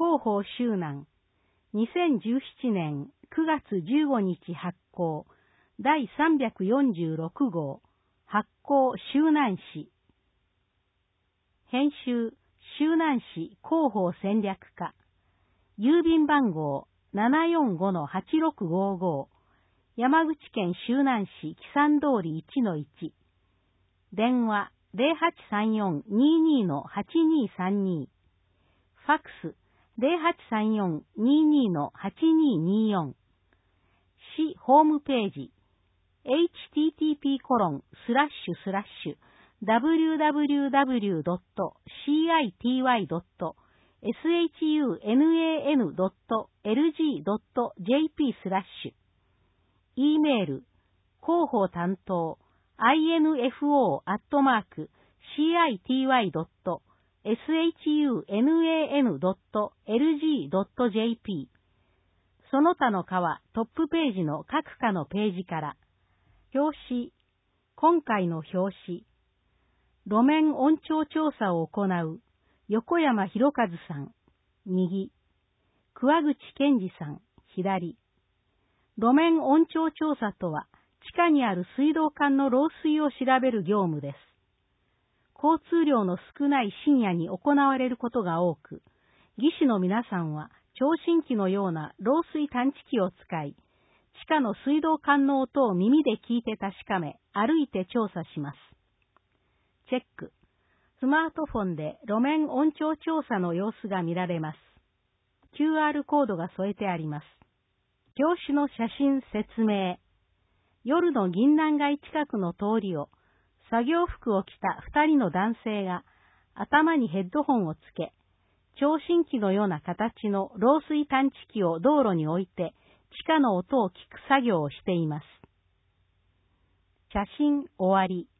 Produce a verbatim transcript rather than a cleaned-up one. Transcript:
広報周南、にせんじゅうななねんくがつじゅうごにち発行、だいさんびゃくよんじゅうろくごう、発行周南市。編集、周南市広報戦略課。郵便番号 ななよんごのはちろくごご、山口県周南市木山通り いちのいち。電話 ゼロはちさんよん にーにーのはちにーさんに。ファックス ゼロはちさんよん にーにーのはちにーにーよん。市ホームページ エイチティーティーピーコロンスラッシュスラッシュダブリューダブリューダブリュードットシーアイティーワイドットエスエイチユーエヌエーエヌドットエルジードットジェーピー スラッシュ。E メール、広報担当、アイエヌエフオー アットマーク、シーアイティーワイドットエスエイチユーエヌエーエヌドットエルジードットジェーピー。その他の課はトップページの各課のページから。表紙、今回の表紙。路面音調調査を行う横山博和さん、右。桑口健二さん、左。路面音調調査とは、地下にある水道管の漏水を調べる業務です。交通量の少ない深夜に行われることが多く、技師の皆さんは聴診器のような漏水探知機を使い、地下の水道管の音を耳で聞いて確かめ、歩いて調査します。チェック。スマートフォンで路面音調調査の様子が見られます。キューアール コードが添えてあります。業種の写真説明。夜の銀南街近くの通りを、作業服を着た二人の男性が頭にヘッドホンをつけ、聴診器のような形の漏水探知機を道路に置いて、地下の音を聞く作業をしています。写真終わり。